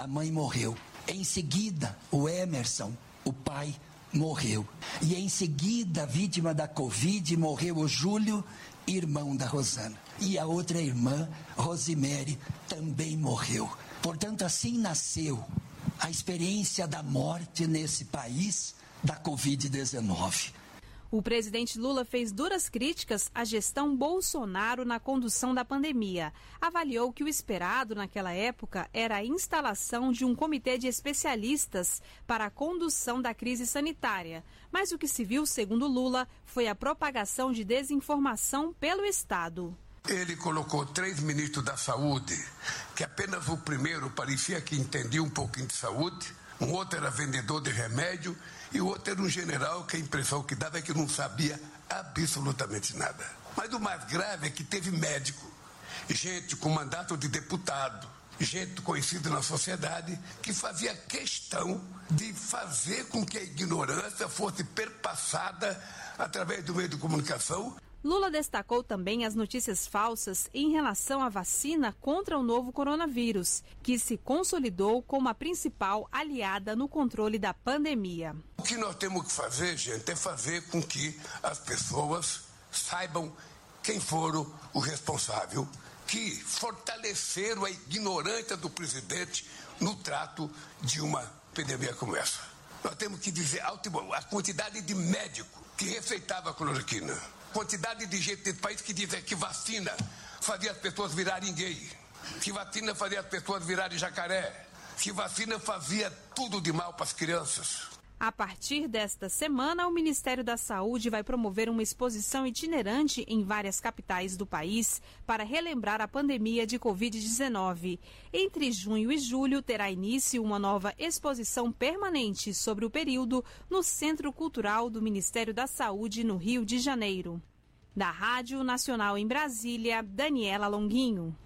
a mãe morreu. Em seguida, o Emerson, o pai, morreu. E em seguida, vítima da Covid, morreu o Júlio, irmão da Rosana. E a outra irmã, Rosemary, também morreu. Portanto, assim nasceu a experiência da morte nesse país da Covid-19. O presidente Lula fez duras críticas à gestão Bolsonaro na condução da pandemia. Avaliou que o esperado naquela época era a instalação de um comitê de especialistas para a condução da crise sanitária. Mas o que se viu, segundo Lula, foi a propagação de desinformação pelo Estado. Ele colocou 3 ministros da saúde, que apenas o primeiro parecia que entendia um pouquinho de saúde, um outro era vendedor de remédio e o outro era um general que a impressão que dava é que não sabia absolutamente nada. Mas o mais grave é que teve médico, gente com mandato de deputado, gente conhecida na sociedade, que fazia questão de fazer com que a ignorância fosse perpassada através do meio de comunicação. Lula destacou também as notícias falsas em relação à vacina contra o novo coronavírus, que se consolidou como a principal aliada no controle da pandemia. O que nós temos que fazer, gente, é fazer com que as pessoas saibam quem foram o responsável, que fortaleceram a ignorância do presidente no trato de uma pandemia como essa. Nós temos que dizer a quantidade de médico que receitava a cloroquina. Quantidade de gente nesse país que diz que vacina fazia as pessoas virarem gay, que vacina fazia as pessoas virarem jacaré, que vacina fazia tudo de mal para as crianças. A partir desta semana, o Ministério da Saúde vai promover uma exposição itinerante em várias capitais do país para relembrar a pandemia de Covid-19. Entre junho e julho, terá início uma nova exposição permanente sobre o período no Centro Cultural do Ministério da Saúde, no Rio de Janeiro. Da Rádio Nacional em Brasília, Daniela Longuinho.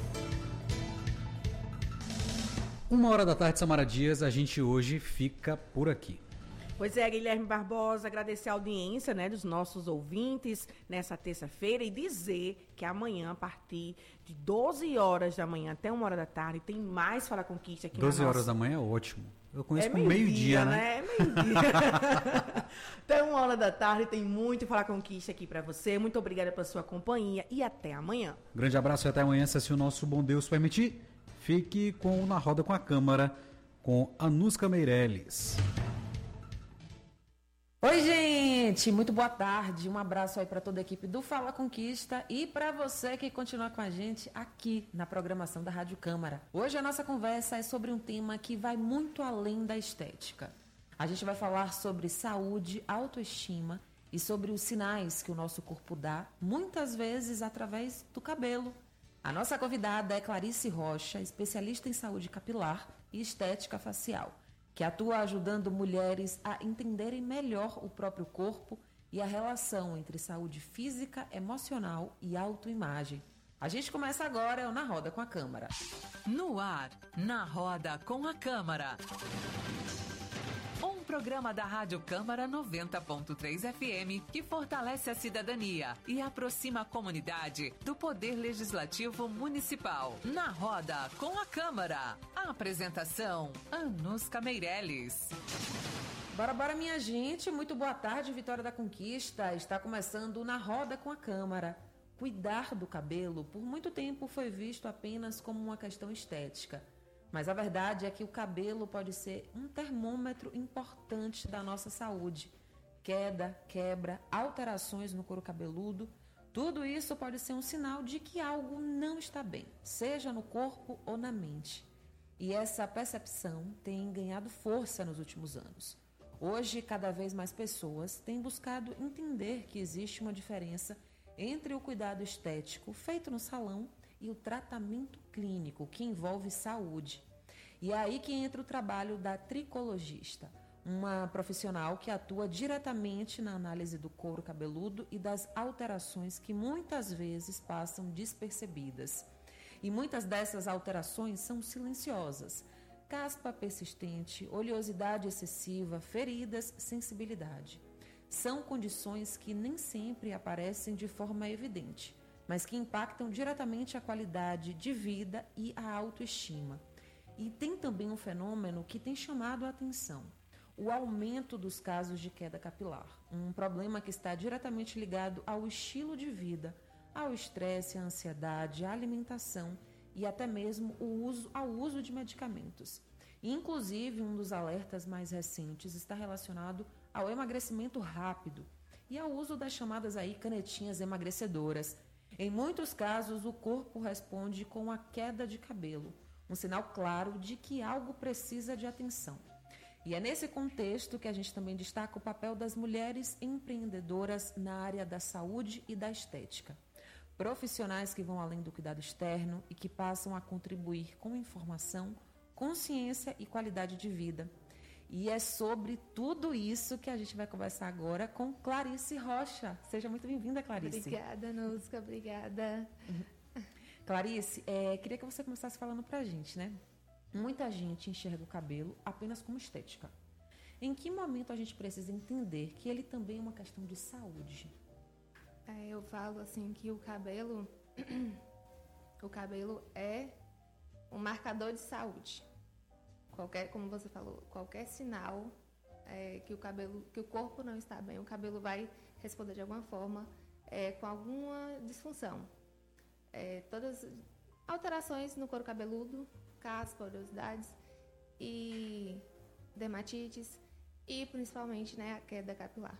13h, Samara Dias, a gente hoje fica por aqui. Pois é, Guilherme Barbosa, agradecer a audiência, dos nossos ouvintes nessa terça-feira e dizer que amanhã, a partir de 12 horas da manhã até 1 hora da tarde, tem mais Fala Conquista aqui 12 horas da manhã é ótimo. Eu conheço com meio-dia, né? É meio-dia. Até 1 hora da tarde tem muito Fala Conquista aqui para você. Muito obrigada pela sua companhia e até amanhã. Grande abraço e até amanhã, se o nosso bom Deus permitir. Fique com Na Roda com a Câmara, com Anuska Meirelles. Oi, gente, muito boa tarde. Um abraço aí para toda a equipe do Fala Conquista e para você que continua com a gente aqui na programação da Rádio Câmara. Hoje a nossa conversa é sobre um tema que vai muito além da estética. A gente vai falar sobre saúde, autoestima e sobre os sinais que o nosso corpo dá, muitas vezes através do cabelo. A nossa convidada é Clarice Rocha, especialista em saúde capilar e estética facial, que atua ajudando mulheres a entenderem melhor o próprio corpo e a relação entre saúde física, emocional e autoimagem. A gente começa agora Na Roda com a Câmara. No ar, Na Roda com a Câmara. Um programa da Rádio Câmara 90.3 FM que fortalece a cidadania e aproxima a comunidade do Poder Legislativo Municipal. Na Roda com a Câmara. A apresentação, Anuska Meirelles. Bora, minha gente. Muito boa tarde, Vitória da Conquista. Está começando Na Roda com a Câmara. Cuidar do cabelo, por muito tempo, foi visto apenas como uma questão estética. Mas a verdade é que o cabelo pode ser um termômetro importante da nossa saúde. Queda, quebra, alterações no couro cabeludo, tudo isso pode ser um sinal de que algo não está bem, seja no corpo ou na mente. E essa percepção tem ganhado força nos últimos anos. Hoje, cada vez mais pessoas têm buscado entender que existe uma diferença entre o cuidado estético feito no salão e o tratamento clínico, que envolve saúde. E é aí que entra o trabalho da tricologista, uma profissional que atua diretamente na análise do couro cabeludo e das alterações que muitas vezes passam despercebidas. E muitas dessas alterações são silenciosas: caspa persistente, oleosidade excessiva, feridas, sensibilidade. São condições que nem sempre aparecem de forma evidente, mas que impactam diretamente a qualidade de vida e a autoestima. E tem também um fenômeno que tem chamado a atenção: o aumento dos casos de queda capilar. Um problema que está diretamente ligado ao estilo de vida, ao estresse, à ansiedade, à alimentação e até mesmo ao uso de medicamentos. Inclusive, um dos alertas mais recentes está relacionado ao emagrecimento rápido e ao uso das chamadas aí canetinhas emagrecedoras. Em muitos casos, o corpo responde com a queda de cabelo, um sinal claro de que algo precisa de atenção. E é nesse contexto que a gente também destaca o papel das mulheres empreendedoras na área da saúde e da estética. Profissionais que vão além do cuidado externo e que passam a contribuir com informação, consciência e qualidade de vida. E é sobre tudo isso que a gente vai conversar agora com Clarice Rocha. Seja muito bem-vinda, Clarice. Obrigada, Nusca, obrigada. Clarice, queria que você começasse falando pra gente, né? Muita gente enxerga o cabelo apenas como estética. Em que momento a gente precisa entender que ele também é uma questão de saúde? Eu falo assim que o cabelo é um marcador de saúde. Como você falou, qualquer sinal que o corpo não está bem, o cabelo vai responder de alguma forma com alguma disfunção. Todas alterações no couro cabeludo, caspa, oleosidades e dermatites e principalmente, né, a queda capilar.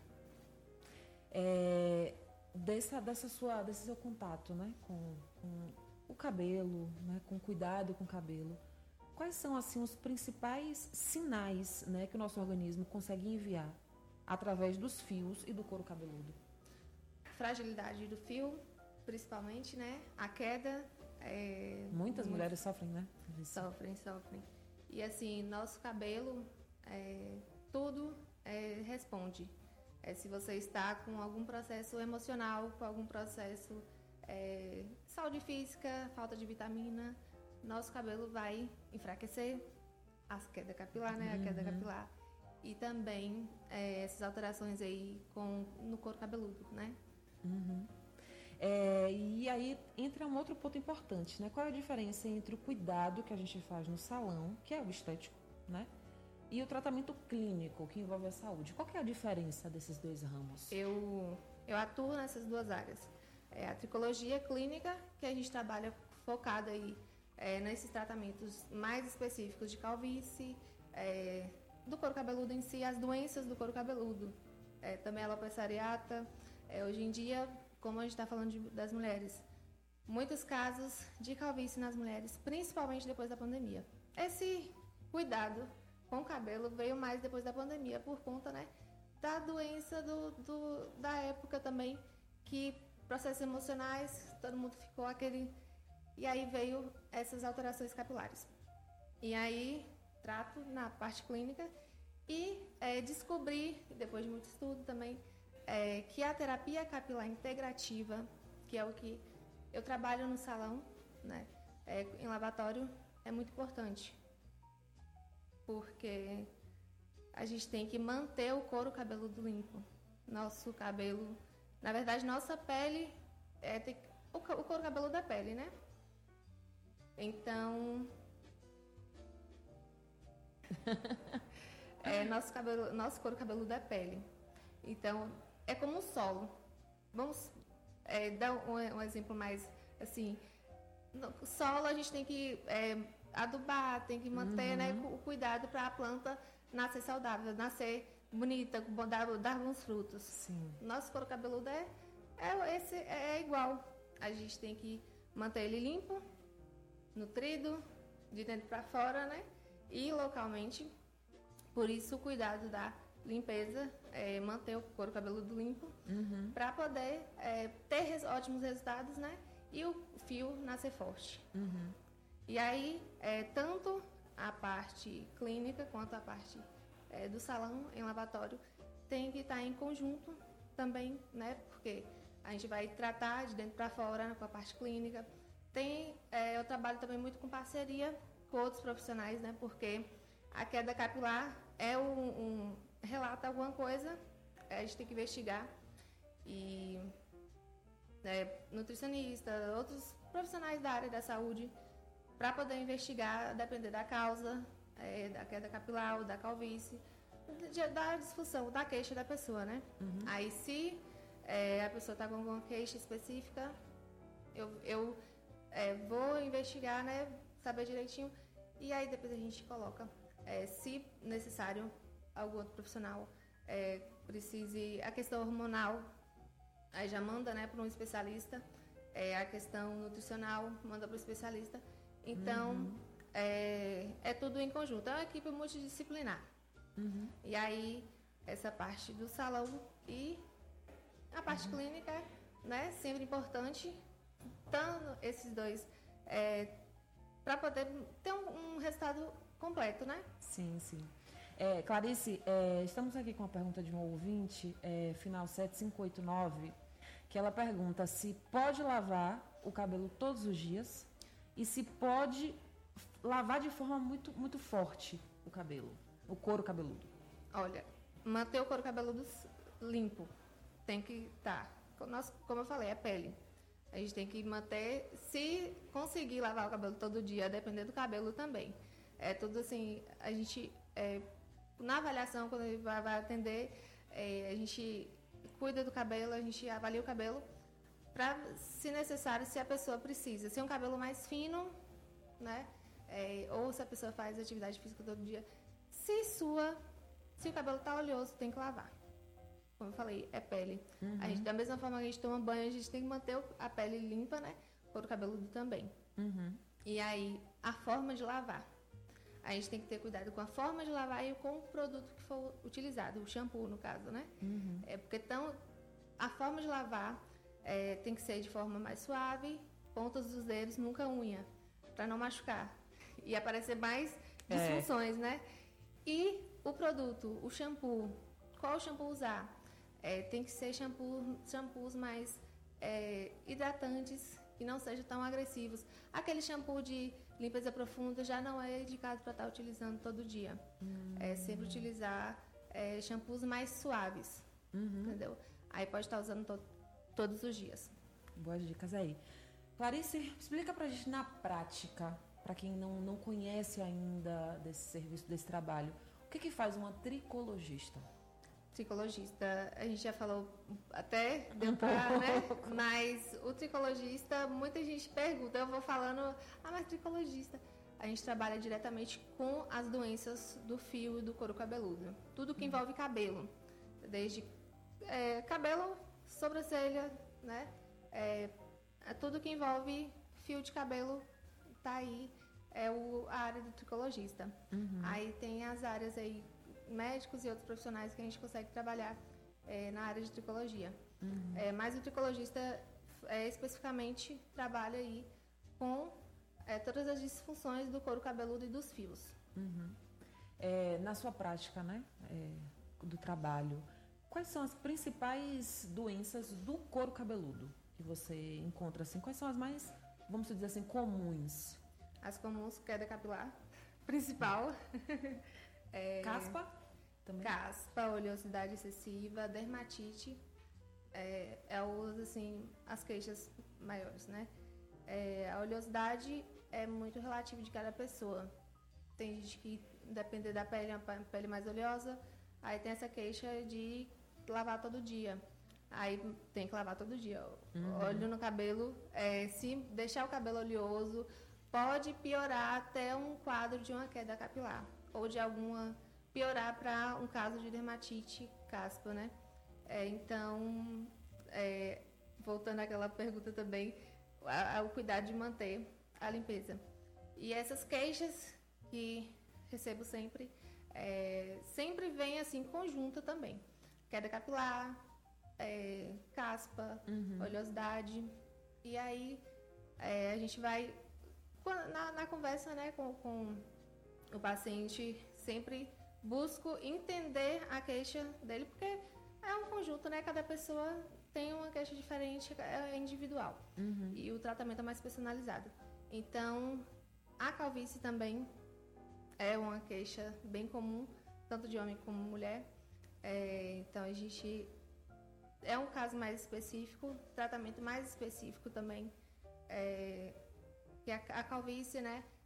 Desse seu contato, né, com o cabelo, né, com cuidado com o cabelo, quais são assim os principais sinais, né, que o nosso organismo consegue enviar através dos fios e do couro cabeludo? Fragilidade do fio, principalmente, né, a queda. Muitas mulheres sofrem, né? Sofrem. E assim, nosso cabelo, tudo responde. Se você está com algum processo emocional, com algum processo saúde física, falta de vitamina, nosso cabelo vai enfraquecer, a queda capilar, né? A queda capilar. E também essas alterações aí no couro cabeludo, né? E aí entra um outro ponto importante, né? Qual é a diferença entre o cuidado que a gente faz no salão, que é o estético, né? E o tratamento clínico, que envolve a saúde. Qual que é a diferença desses dois ramos? Eu atuo nessas duas áreas. A tricologia clínica, que a gente trabalha focada aí nesses tratamentos mais específicos de calvície, do couro cabeludo em si, as doenças do couro cabeludo, também a alopecia areata. Hoje em dia, como a gente está falando das mulheres, muitos casos de calvície nas mulheres, principalmente depois da pandemia. Esse cuidado com o cabelo veio mais depois da pandemia, por conta, né, da doença da época também, que processos emocionais, todo mundo ficou aquele... E aí veio essas alterações capilares. E aí, trato na parte clínica e descobri, depois de muito estudo também, que a terapia capilar integrativa, que é o que eu trabalho no salão, né, em lavatório, é muito importante. Porque a gente tem que manter o couro cabeludo limpo. Nosso cabelo, na verdade, nossa pele, o couro cabeludo é pele, né? Então, nosso couro cabeludo é pele. Então, é como um solo. Vamos dar um exemplo mais assim. No solo a gente tem que adubar, tem que manter, né, o cuidado para a planta nascer saudável, nascer bonita, dar bons frutos. Sim. Nosso couro cabeludo é igual. A gente tem que manter ele limpo, nutrido, de dentro para fora, né? E localmente. Por isso o cuidado da limpeza, manter o couro cabeludo limpo, para poder ter ótimos resultados, né? E o fio nascer forte. E aí, tanto a parte clínica quanto a parte do salão em lavatório tem que estar em conjunto também, né? Porque a gente vai tratar de dentro para fora com a parte clínica. Eu trabalho também muito com parceria com outros profissionais, né? Porque a queda capilar relata alguma coisa, a gente tem que investigar. E nutricionista, outros profissionais da área da saúde, para poder investigar, depender da causa, da queda capilar ou da calvície, da disfunção, da queixa da pessoa, né? Aí, se a pessoa está com alguma queixa específica, eu vou investigar, né? Saber direitinho. E aí, depois a gente coloca, se necessário, algum outro profissional precise... A questão hormonal, aí já manda, né, para um especialista. A questão nutricional, manda para o especialista. Então, é tudo em conjunto. É uma equipe multidisciplinar. E aí, essa parte do salão e a parte clínica, né? Sempre importante, dando esses dois, para poder ter um resultado completo, né? Sim. Clarice, estamos aqui com a pergunta de um ouvinte, final 7589, que ela pergunta se pode lavar o cabelo todos os dias e se pode lavar de forma muito, muito forte o cabelo. O couro cabeludo. Olha, manter o couro cabeludo limpo. Tem que estar. Como eu falei, é pele. A gente tem que manter. Se conseguir lavar o cabelo todo dia, depender do cabelo também. É tudo assim. A gente, na avaliação, quando ele vai atender, a gente cuida do cabelo, a gente avalia o cabelo. Para, se necessário, se a pessoa precisa. Se é um cabelo mais fino, né? Ou se a pessoa faz atividade física todo dia. Se o cabelo tá oleoso, tem que lavar. Como eu falei, é pele. A gente, da mesma forma que a gente toma banho, a gente tem que manter a pele limpa, né? O couro cabeludo também. E aí, a forma de lavar. A gente tem que ter cuidado com a forma de lavar e com o produto que for utilizado. O shampoo, no caso, né? Porque a forma de lavar tem que ser de forma mais suave, pontas dos dedos, nunca unha, para não machucar. E aparecer mais disfunções, né? E o produto, o shampoo, qual shampoo usar? Tem que ser shampoos mais hidratantes, que não sejam tão agressivos. Aquele shampoo de limpeza profunda já não é indicado para estar utilizando todo dia. Sempre utilizar shampoos mais suaves, entendeu? Aí pode estar usando todos os dias. Boas dicas aí. Clarice, explica pra gente na prática, para quem não conhece ainda desse serviço, desse trabalho, o que faz uma tricologista? Tricologista, a gente já falou até deu pra, né? Mas o tricologista, muita gente pergunta, eu vou falando, mas tricologista, a gente trabalha diretamente com as doenças do fio e do couro cabeludo. Tudo que envolve cabelo, desde cabelo, sobrancelha, né? Tudo que envolve fio de cabelo, tá aí, a área do tricologista. Aí tem as áreas aí, médicos e outros profissionais que a gente consegue trabalhar na área de tricologia. Mas o tricologista especificamente trabalha aí com todas as disfunções do couro cabeludo e dos fios. Na sua prática, né, do trabalho, quais são as principais doenças do couro cabeludo que você encontra assim? Quais são as mais, vamos dizer assim, comuns? As comuns, queda capilar, principal. Caspa? Também? Caspa, oleosidade excessiva, dermatite, assim, as queixas maiores, né? A oleosidade é muito relativa de cada pessoa. Tem gente que, depende da pele, é uma pele mais oleosa, aí tem essa queixa de lavar todo dia. Aí tem que lavar todo dia. Óleo no cabelo, se deixar o cabelo oleoso, pode piorar até um quadro de uma queda capilar, ou de piorar para um caso de dermatite, caspa, né? Então, voltando àquela pergunta também, o cuidado de manter a limpeza. E essas queixas que recebo sempre, sempre vem assim, conjunta também. Queda capilar, caspa, oleosidade. E aí, a gente vai, na conversa, né, com o paciente, sempre busco entender a queixa dele, porque é um conjunto, né? Cada pessoa tem uma queixa diferente, é individual. E o tratamento é mais personalizado. Então, a calvície também é uma queixa bem comum, tanto de homem como mulher. Então, a gente... É um caso mais específico, tratamento mais específico também. Que a calvície, né?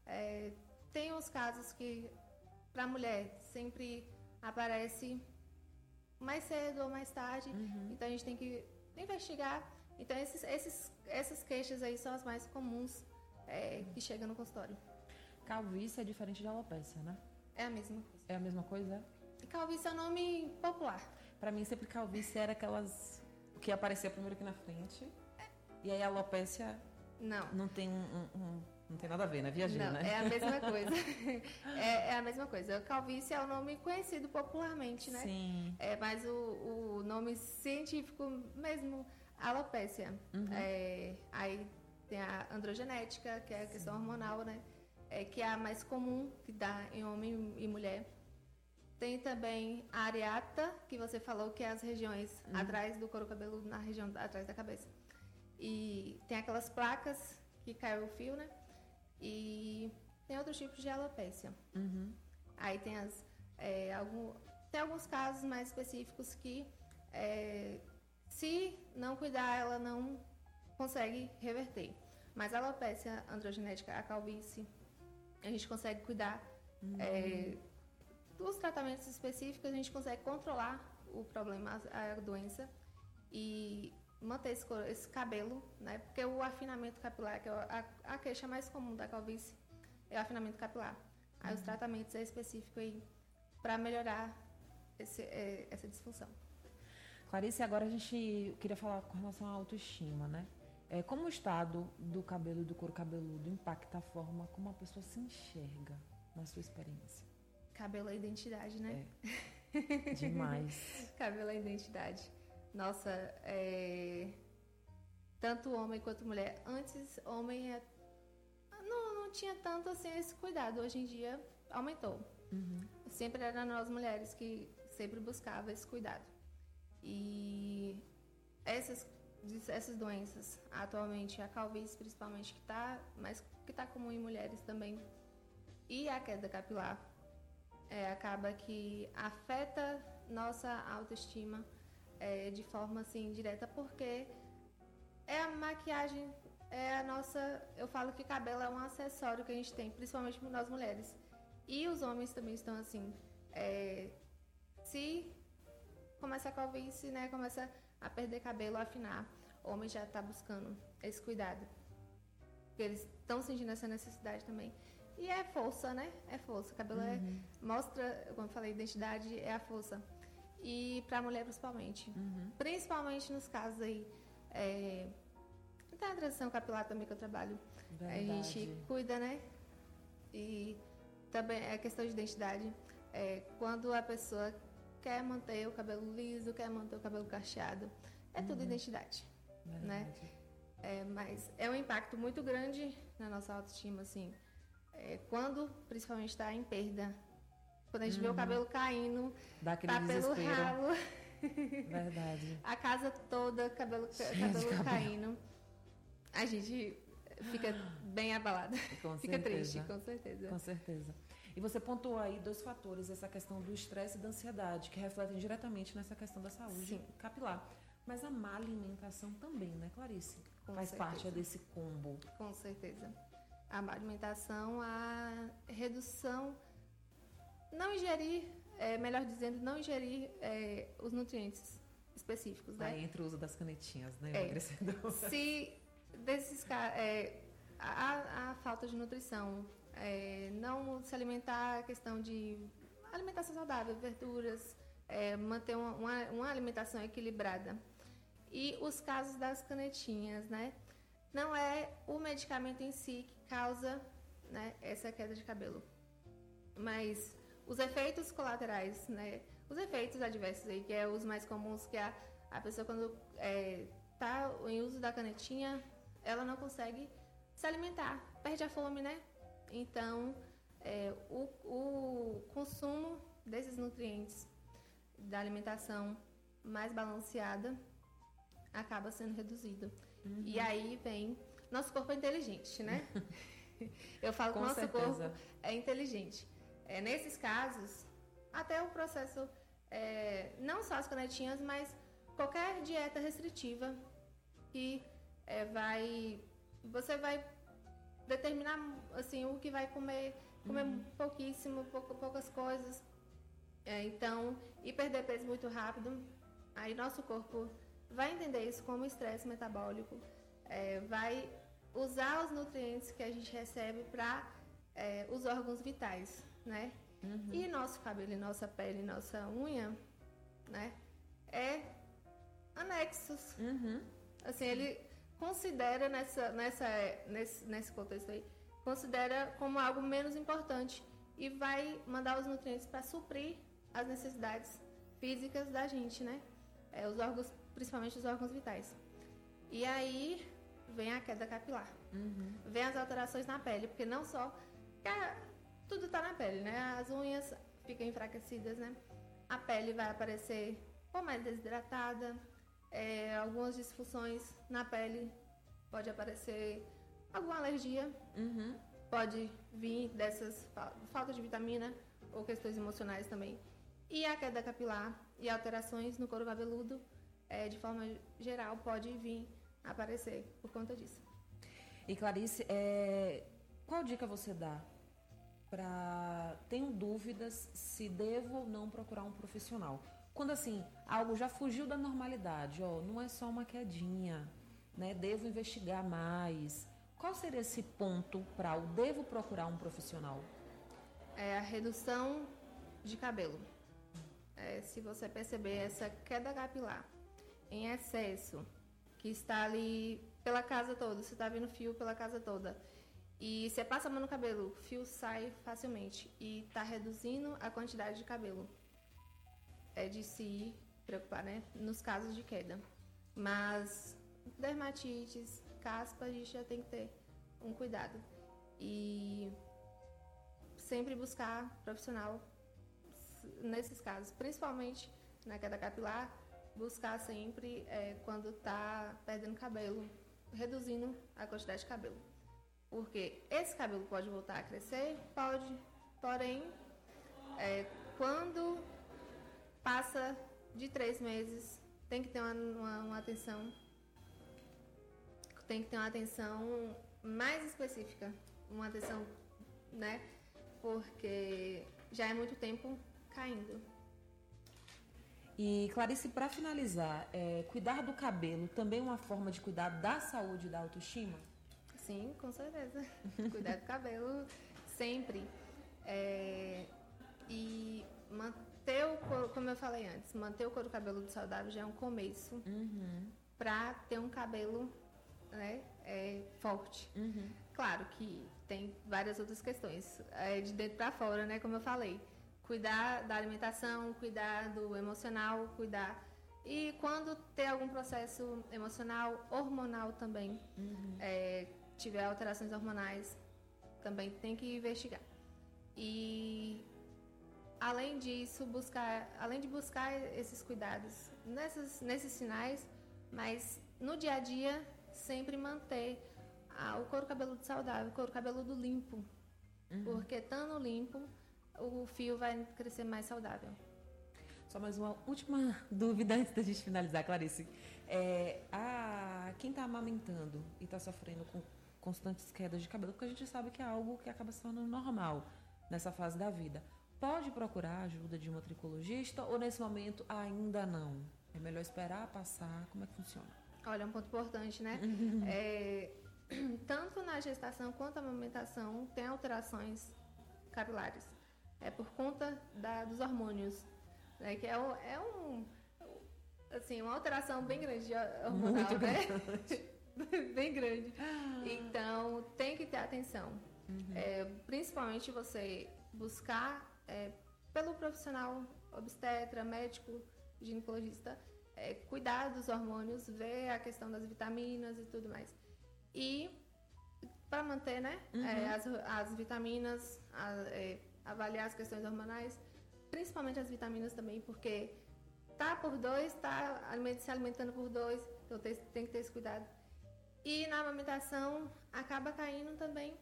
Tem os casos que para a mulher sempre aparece mais cedo ou mais tarde, então a gente tem que investigar. Então essas queixas aí são as mais comuns que chegam no consultório. Calvície é diferente de alopécia, né? É a mesma coisa. É a mesma coisa? Calvície é um nome popular. Pra mim, sempre calvície era aquelas que aparecia primeiro aqui na frente. E aí a alopécia não tem não tem nada a ver, né? Viajei, não, né? É a mesma coisa. é a mesma coisa. Calvície é o nome conhecido popularmente, né? Sim. Mas o nome científico mesmo, alopécia. Aí tem a androgenética, que é a questão hormonal, né? Que é a mais comum, que dá em homem e mulher. Tem também a areata, que você falou, que é as regiões atrás do couro cabeludo, na região atrás da cabeça. E tem aquelas placas que caiu o fio, né? E tem outros tipos de alopécia. Aí tem tem alguns casos mais específicos que, se não cuidar, ela não consegue reverter. Mas a alopécia androgenética, a calvície, a gente consegue cuidar. Dos tratamentos específicos, a gente consegue controlar o problema, a doença, e manter esse cabelo, né? Porque o afinamento capilar, que é a queixa mais comum da calvície, é o afinamento capilar. Aí os tratamentos específicos aí para melhorar essa disfunção. Clarice, agora a gente queria falar com relação à autoestima, né? Como o estado do cabelo e do couro cabeludo impacta a forma como a pessoa se enxerga na sua experiência? Cabelo é identidade, né? Demais. Cabelo é identidade. Nossa, tanto homem quanto mulher. Antes, homem não tinha tanto assim esse cuidado. Hoje em dia, aumentou. Sempre eram nós mulheres que sempre buscava esse cuidado. E essas doenças, atualmente, a calvície principalmente, que tá comum em mulheres também, e a queda capilar, acaba que afeta nossa autoestima de forma assim direta, porque a maquiagem a nossa. Eu falo que cabelo é um acessório que a gente tem, principalmente nós mulheres. E os homens também estão assim. Se começa a calvície, né, começa a perder cabelo, a afinar, o homem já está buscando esse cuidado, porque eles estão sentindo essa necessidade também. E é força, né? É força. O cabelo mostra, como eu falei, identidade é a força. E para a mulher, principalmente. Principalmente nos casos aí. Tem a transição capilar também que eu trabalho. Verdade. A gente cuida, né? E também é questão de identidade. Quando a pessoa quer manter o cabelo liso, quer manter o cabelo cacheado, é tudo identidade. Verdade. Né? Mas é um impacto muito grande na nossa autoestima, assim. Quando principalmente está em perda, quando a gente vê o cabelo caindo, dá aquele tá pelo desespero. ralo, Verdade. a casa toda, cabelo caindo, a gente fica bem abalada, fica triste, com certeza. Com certeza. E você pontuou aí 2 fatores, essa questão do estresse e da ansiedade, que refletem diretamente nessa questão da saúde capilar. Mas a má alimentação também, né, Clarice? Faz parte desse combo. Com certeza. A má alimentação, a redução, não ingerir, melhor dizendo, não ingerir os nutrientes específicos, né? Aí entra o uso das canetinhas, né, emagrecedor. Se a falta de nutrição, não se alimentar, a questão de alimentação saudável, verduras, manter uma alimentação equilibrada. E os casos das canetinhas, né? Não é o medicamento em si que causa, né, essa queda de cabelo, mas os efeitos colaterais, né? Os efeitos adversos aí, que é os mais comuns, que a pessoa quando está em uso da canetinha, ela não consegue se alimentar, perde a fome, né? Então, o consumo desses nutrientes da alimentação mais balanceada acaba sendo reduzido. E aí vem... Nosso corpo é inteligente, né? Eu falo que o nosso corpo é inteligente. Nesses casos, até o processo, não só as canetinhas, mas qualquer dieta restritiva que você vai determinar assim o que vai comer pouquíssimo, poucas coisas. Então, e perder peso muito rápido, aí nosso corpo vai entender isso como estresse metabólico, vai usar os nutrientes que a gente recebe para os órgãos vitais, né? E nosso cabelo, e nossa pele, e nossa unha, né? É anexos. Assim, ele considera nesse contexto aí, considera como algo menos importante e vai mandar os nutrientes para suprir as necessidades físicas da gente, né? Os órgãos, principalmente os órgãos vitais. E aí vem a queda capilar. Vem as alterações na pele, porque não só... tudo está na pele, né? As unhas ficam enfraquecidas, né? A pele vai aparecer ou mais desidratada, algumas disfunções na pele, pode aparecer alguma alergia, pode vir dessas falta de vitamina ou questões emocionais também. E a queda capilar e alterações no couro cabeludo, de forma geral, pode vir a aparecer por conta disso. E Clarice, qual dica você dá para... Tenho dúvidas se devo ou não procurar um profissional. Quando assim, algo já fugiu da normalidade, não é só uma quedinha, né? Devo investigar mais. Qual seria esse ponto para o devo procurar um profissional? A redução de cabelo. Se você perceber essa queda capilar em excesso, que está ali pela casa toda, você está vendo fio pela casa toda, e você passa a mão no cabelo, o fio sai facilmente e está reduzindo a quantidade de cabelo. É de se preocupar, né? Nos casos de queda. Mas dermatites, caspa, a gente já tem que ter um cuidado. E sempre buscar profissional nesses casos, principalmente na queda capilar, buscar sempre quando está perdendo cabelo, reduzindo a quantidade de cabelo. Porque esse cabelo pode voltar a crescer? Pode, porém, quando passa de 3 meses, tem que ter uma atenção, tem que ter uma atenção mais específica, uma atenção, né? Porque já é muito tempo caindo. E Clarice, para finalizar, cuidar do cabelo também é uma forma de cuidar da saúde e da autoestima? Sim, com certeza. Cuidar do cabelo sempre. E manter o couro, como eu falei antes, manter o couro cabeludo saudável já é um começo para ter um cabelo, né, forte. Claro que tem várias outras questões, de dentro para fora, né, como eu falei. Cuidar da alimentação, cuidar do emocional, cuidar... E quando ter algum processo emocional, hormonal também, tiver alterações hormonais, também tem que investigar. E além disso, além de buscar esses cuidados nesses sinais, mas no dia a dia, sempre manter o couro cabeludo saudável, o couro cabeludo limpo. Porque estando limpo, o fio vai crescer mais saudável. Só mais uma última dúvida antes da gente finalizar, Clarice. Quem está amamentando e está sofrendo com constantes quedas de cabelo, porque a gente sabe que é algo que acaba se tornando normal nessa fase da vida. Pode procurar a ajuda de uma tricologista ou nesse momento ainda não? É melhor esperar passar? Como é que funciona? Olha, é um ponto importante, né? Tanto na gestação quanto na amamentação tem alterações capilares. Por conta dos hormônios, né? Que uma alteração bem grande hormonal, muito né? Bem grande. Então, tem que ter atenção. Principalmente você buscar pelo profissional obstetra, médico, ginecologista, cuidar dos hormônios, ver a questão das vitaminas e tudo mais. E para manter, né, as vitaminas, avaliar as questões hormonais, principalmente as vitaminas também, porque tá por 2, tá se alimentando por 2, então tem que ter esse cuidado. E na amamentação acaba caindo também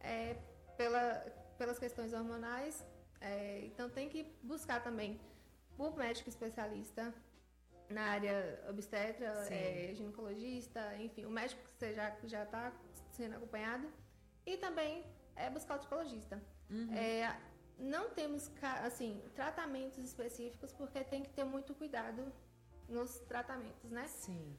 pelas questões hormonais, então tem que buscar também o médico especialista na área obstetra, ginecologista, enfim, o médico que você já está sendo acompanhado E também buscar o tricologista. Não temos, assim, tratamentos específicos, porque tem que ter muito cuidado nos tratamentos, né? Sim.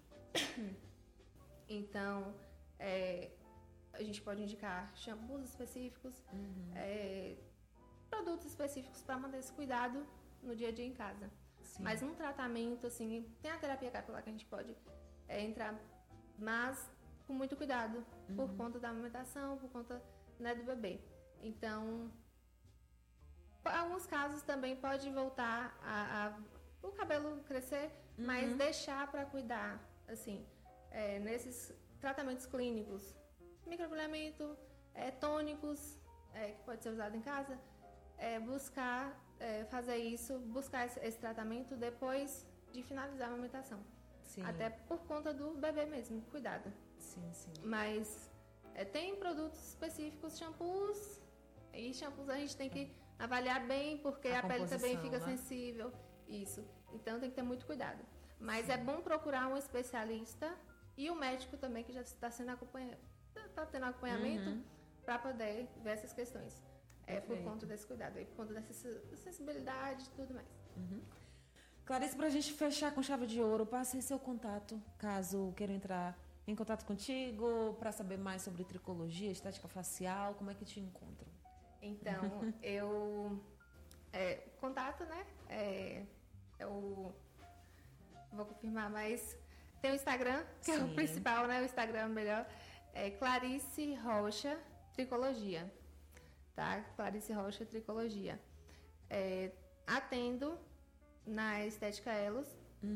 Então, a gente pode indicar shampoos específicos, produtos específicos para manter esse cuidado no dia a dia em casa. Sim. Mas num tratamento, assim, tem a terapia capilar que a gente pode entrar, mas com muito cuidado, por conta da amamentação, por conta, né, do bebê. Então, em alguns casos também pode voltar o cabelo crescer, mas deixar para cuidar, assim, nesses tratamentos clínicos, microagulhamento, tônicos, que pode ser usado em casa, buscar fazer isso, buscar esse tratamento depois de finalizar a amamentação. Sim. Até por conta do bebê mesmo, cuidado. Sim, sim. Mas tem produtos específicos, shampoos, e shampoos a gente tem que avaliar bem, porque a pele também fica sensível. Isso. Então tem que ter muito cuidado. Mas é bom procurar um especialista e o médico também, que já está sendo está tendo acompanhamento, para poder ver essas questões. Por conta desse cuidado, por conta dessa sensibilidade e tudo mais. Clarice, para a gente fechar com chave de ouro, passe seu contato, caso queiram entrar em contato contigo, para saber mais sobre tricologia, estética facial, como é que te encontram? Então, eu... contato, né? Eu vou confirmar, mas tem o Instagram, que é o principal, né? O Instagram é o melhor. Clarice Rocha Tricologia. Tá? Clarice Rocha Tricologia. Atendo na Estética Elos.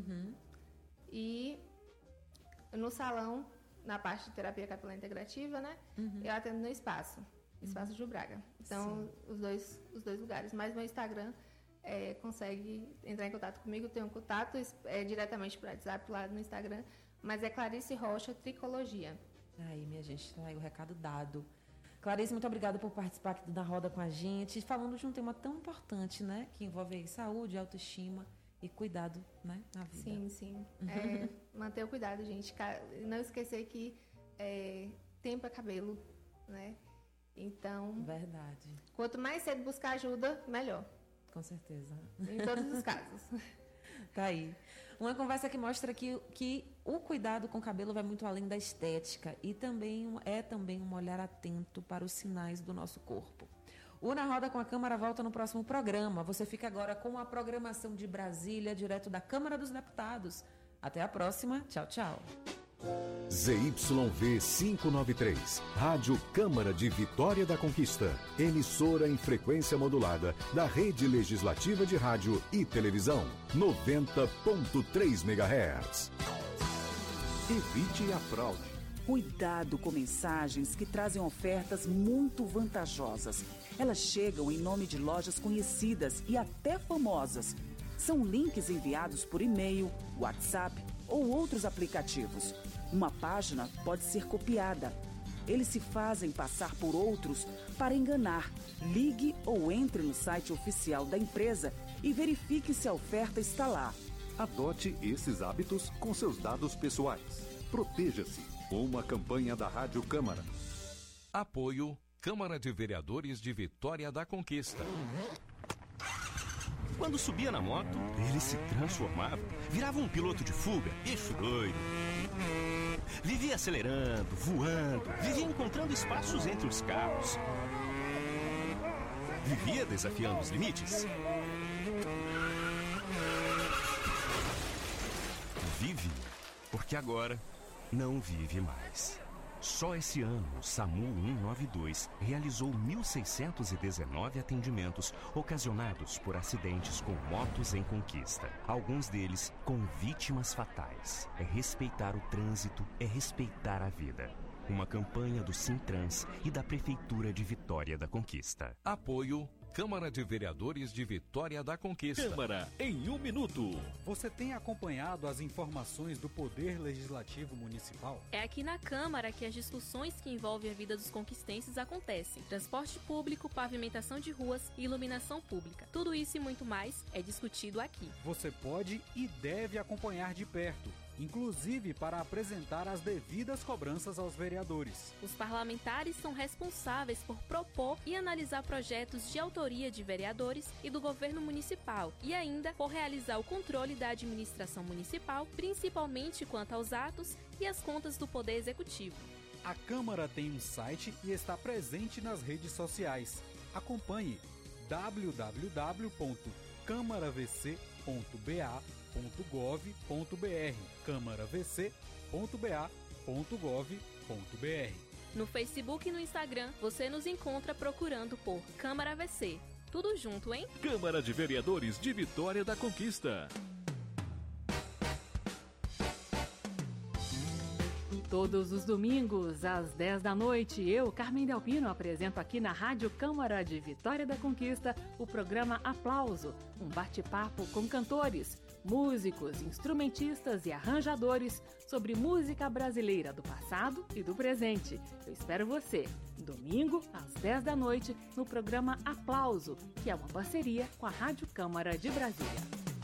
E no salão, na parte de terapia capilar integrativa, né? Eu atendo no Espaço de Braga. Então, os dois lugares. Mas meu Instagram consegue entrar em contato comigo. Tem um contato diretamente para o WhatsApp lá no Instagram. Mas é Clarice Rocha Tricologia. Aí, minha gente, tá aí o recado dado. Clarice, muito obrigada por participar aqui da roda com a gente, falando de um tema tão importante, né? Que envolve aí saúde, autoestima e cuidado, né? Na vida. Sim, sim. Manter o cuidado, gente. Não esquecer que tempo é cabelo, né? Então... Verdade. Quanto mais cedo buscar ajuda, melhor. Com certeza. Em todos os casos. Tá aí. Uma conversa que mostra que o cuidado com o cabelo vai muito além da estética e também um olhar atento para os sinais do nosso corpo. O Na Roda com a Câmara volta no próximo programa. Você fica agora com a programação de Brasília, direto da Câmara dos Deputados. Até a próxima. Tchau, tchau. ZYV 593, Rádio Câmara de Vitória da Conquista, emissora em frequência modulada da Rede Legislativa de Rádio e Televisão, 90.3 MHz. Evite a fraude. Cuidado com mensagens que trazem ofertas muito vantajosas. Elas chegam em nome de lojas conhecidas e até famosas. São links enviados por e-mail, WhatsApp ou outros aplicativos. Uma página pode ser copiada. Eles se fazem passar por outros para enganar. Ligue ou entre no site oficial da empresa e verifique se a oferta está lá. Adote esses hábitos com seus dados pessoais. Proteja-se. Uma campanha da Rádio Câmara. Apoio Câmara de Vereadores de Vitória da Conquista. Quando subia na moto, ele se transformava, virava um piloto de fuga, eixo doido. Vivia acelerando, voando, vivia encontrando espaços entre os carros. Vivia desafiando os limites. Vive, porque agora não vive mais. Só esse ano, o SAMU 192 realizou 1.619 atendimentos ocasionados por acidentes com motos em conquista. Alguns deles com vítimas fatais. É respeitar o trânsito, é respeitar a vida. Uma campanha do Sintrans e da Prefeitura de Vitória da Conquista. Apoio Câmara de Vereadores de Vitória da Conquista. Câmara em 1 minuto. Você tem acompanhado as informações do Poder Legislativo Municipal? É aqui na Câmara que as discussões que envolvem a vida dos conquistenses acontecem. Transporte público, pavimentação de ruas e iluminação pública. Tudo isso e muito mais é discutido aqui. Você pode e deve acompanhar de perto. inclusive para apresentar as devidas cobranças aos vereadores. Os parlamentares são responsáveis por propor e analisar projetos de autoria de vereadores e do governo municipal e ainda por realizar o controle da administração municipal, principalmente quanto aos atos e às contas do Poder Executivo. A Câmara tem um site e está presente nas redes sociais. Acompanhe www.câmaravc.ba.gov.br câmaravc.ba.gov.br. No Facebook e no Instagram, você nos encontra procurando por Câmara VC. Tudo junto, hein? Câmara de Vereadores de Vitória da Conquista. Todos os domingos, às 10 da noite, eu, Carmen Delpino, apresento aqui na Rádio Câmara de Vitória da Conquista o programa Aplauso, um bate-papo com cantores, músicos, instrumentistas e arranjadores sobre música brasileira do passado e do presente. Eu espero você, domingo, às 10 da noite, no programa Aplauso, que é uma parceria com a Rádio Câmara de Brasília.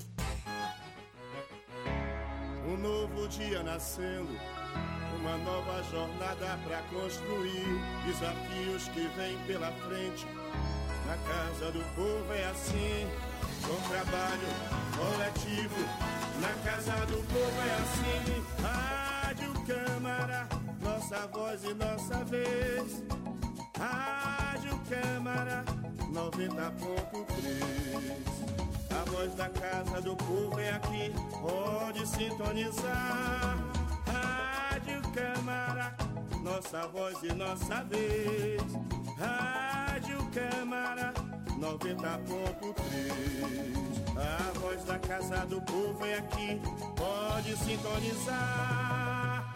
Um novo dia nascendo, uma nova jornada para construir, desafios que vêm pela frente. Na casa do povo é assim, com trabalho coletivo. Na casa do povo é assim, Rádio Câmara, nossa voz e nossa vez. Rádio Câmara 90.3. A voz da casa do povo é aqui, pode sintonizar. Rádio Câmara, nossa voz e nossa vez. Rádio Câmara 90.3. A voz da casa do povo é aqui, pode sintonizar.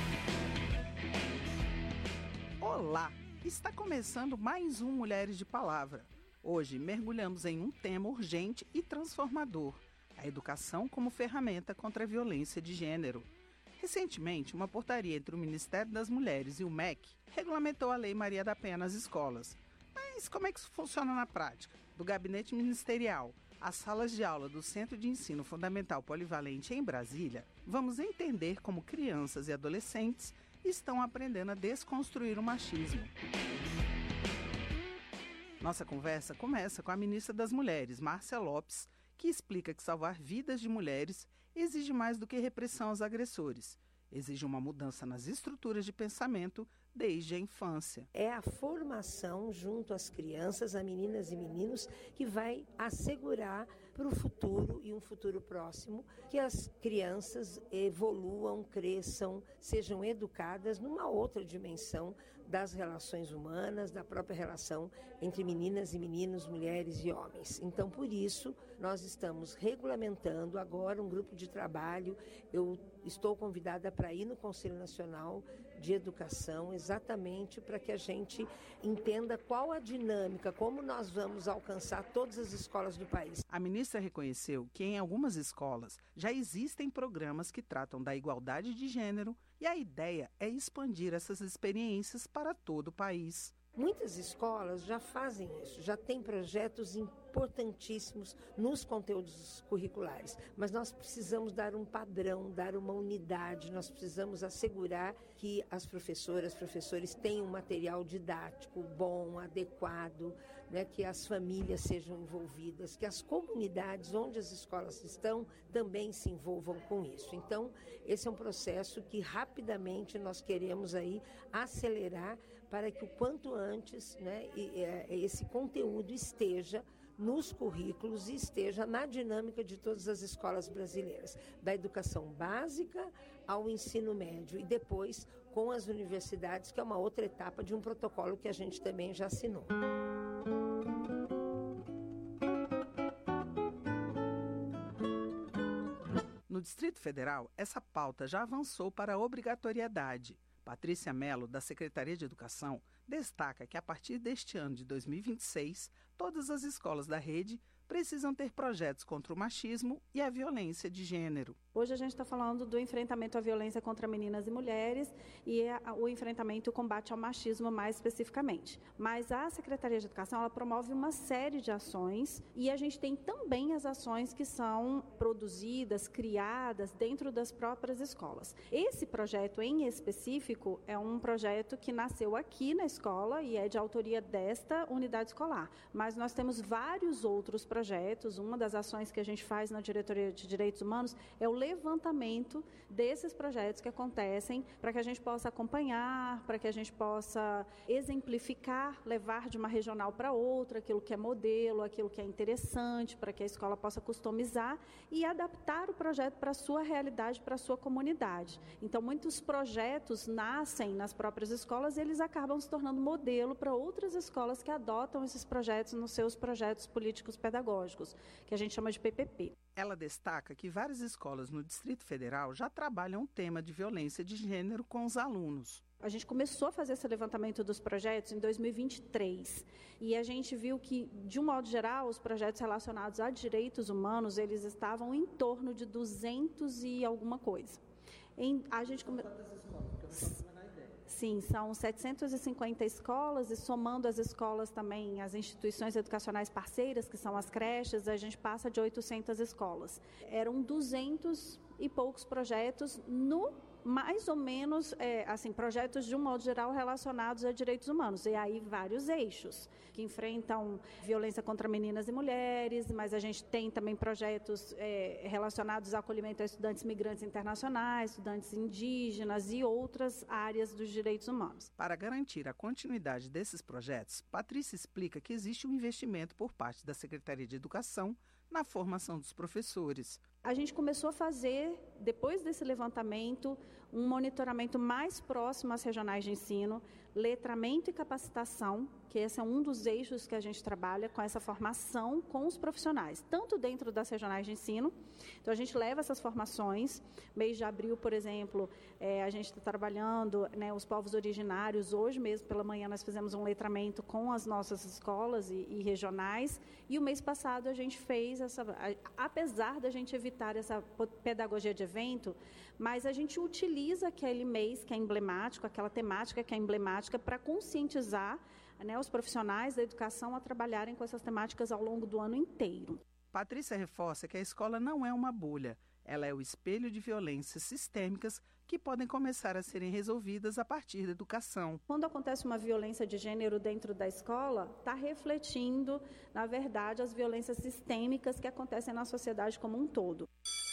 Olá, está começando mais um Mulheres de Palavra. Hoje mergulhamos em um tema urgente e transformador: a educação como ferramenta contra a violência de gênero. Recentemente, uma portaria entre o Ministério das Mulheres e o MEC regulamentou a Lei Maria da Penha nas escolas. Mas como é que isso funciona na prática? Do gabinete ministerial às salas de aula do Centro de Ensino Fundamental Polivalente em Brasília, vamos entender como crianças e adolescentes estão aprendendo a desconstruir o machismo. Nossa conversa começa com a ministra das Mulheres, Márcia Lopes, que explica que salvar vidas de mulheres exige mais do que repressão aos agressores. Exige uma mudança nas estruturas de pensamento desde a infância. É a formação junto às crianças, a meninas e meninos, que vai assegurar para o futuro e um futuro próximo que as crianças evoluam, cresçam, sejam educadas numa outra dimensão das relações humanas, da própria relação entre meninas e meninos, mulheres e homens. Então, por isso, nós estamos regulamentando agora um grupo de trabalho. Eu estou convidada para ir no Conselho Nacional de Educação, exatamente para que a gente entenda qual a dinâmica, como nós vamos alcançar todas as escolas do país. A ministra reconheceu que em algumas escolas já existem programas que tratam da igualdade de gênero e a ideia é expandir essas experiências para todo o país. Muitas escolas já fazem isso, já têm projetos importantíssimos nos conteúdos curriculares, mas nós precisamos dar um padrão, dar uma unidade, nós precisamos assegurar que as professoras, professores tenham um material didático bom, adequado, né, que as famílias sejam envolvidas, que as comunidades onde as escolas estão também se envolvam com isso. Então, esse é um processo que rapidamente nós queremos aí acelerar para que o quanto antes, né, esse conteúdo esteja nos currículos e esteja na dinâmica de todas as escolas brasileiras, da educação básica ao ensino médio e depois com as universidades, que é uma outra etapa de um protocolo que a gente também já assinou. No Distrito Federal, essa pauta já avançou para a obrigatoriedade. Patrícia Mello, da Secretaria de Educação, destaca que a partir deste ano de 2026, todas as escolas da rede precisam ter projetos contra o machismo e a violência de gênero. Hoje a gente está falando do enfrentamento à violência contra meninas e mulheres e o enfrentamento e o combate ao machismo mais especificamente. Mas a Secretaria de Educação ela promove uma série de ações e a gente tem também as ações que são produzidas, criadas dentro das próprias escolas. Esse projeto em específico é um projeto que nasceu aqui na escola e é de autoria desta unidade escolar. Mas nós temos vários outros projetos. Uma das ações que a gente faz na Diretoria de Direitos Humanos é o levantamento desses projetos que acontecem para que a gente possa acompanhar, para que a gente possa exemplificar, levar de uma regional para outra aquilo que é modelo, aquilo que é interessante, para que a escola possa customizar e adaptar o projeto para a sua realidade, para a sua comunidade. Então, muitos projetos nascem nas próprias escolas e eles acabam se tornando modelo para outras escolas que adotam esses projetos nos seus projetos políticos pedagógicos, que a gente chama de PPP. Ela destaca que várias escolas no Distrito Federal já trabalham o tema de violência de gênero com os alunos. A gente começou a fazer esse levantamento dos projetos em 2023 e a gente viu que, de um modo geral, os projetos relacionados a direitos humanos, eles estavam em torno de 200 e alguma coisa. Sim, são 750 escolas e somando as escolas também, as instituições educacionais parceiras, que são as creches, a gente passa de 800 escolas. Eram 200 e poucos projetos mais ou menos, projetos de um modo geral relacionados a direitos humanos. E aí vários eixos que enfrentam violência contra meninas e mulheres, mas a gente tem também projetos relacionados ao acolhimento a estudantes migrantes internacionais, estudantes indígenas e outras áreas dos direitos humanos. Para garantir a continuidade desses projetos, Patrícia explica que existe um investimento por parte da Secretaria de Educação na formação dos professores. A gente começou a fazer, depois desse levantamento, um monitoramento mais próximo às regionais de ensino, letramento e capacitação, que esse é um dos eixos que a gente trabalha com essa formação com os profissionais, tanto dentro das regionais de ensino. Então, a gente leva essas formações. Mês de abril, por exemplo, a gente está trabalhando os povos originários. Hoje mesmo, pela manhã, nós fizemos um letramento com as nossas escolas e regionais. E o mês passado, a gente fez apesar da gente evitar essa pedagogia de evento, mas a gente utiliza aquele mês que é emblemático, aquela temática que é emblemática, para conscientizar os profissionais da educação a trabalharem com essas temáticas ao longo do ano inteiro. Patrícia reforça que a escola não é uma bolha, ela é o espelho de violências sistêmicas que podem começar a serem resolvidas a partir da educação. Quando acontece uma violência de gênero dentro da escola, está refletindo, na verdade, as violências sistêmicas que acontecem na sociedade como um todo.